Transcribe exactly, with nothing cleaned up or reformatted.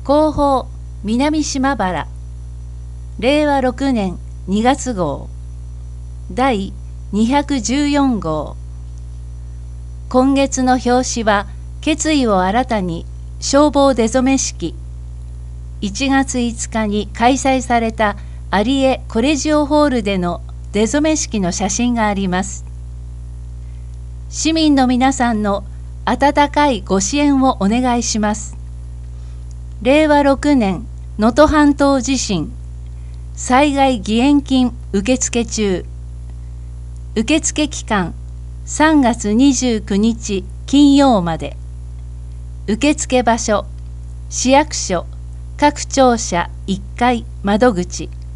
広報南島原れいわろくねんにがつ号だいにひゃくじゅうよん号。今月の表紙は決意を新たに消防出初め式。いちがついつかに開催された有江コレジオホールでの出初め式の写真があります。市民の皆さんの温かいご支援をお願いします。れいわろくねん能登半島地震災害義援金受付中。受付期間さんがつにじゅうくにち金曜まで。受付場所市役所各庁舎いっかい窓口。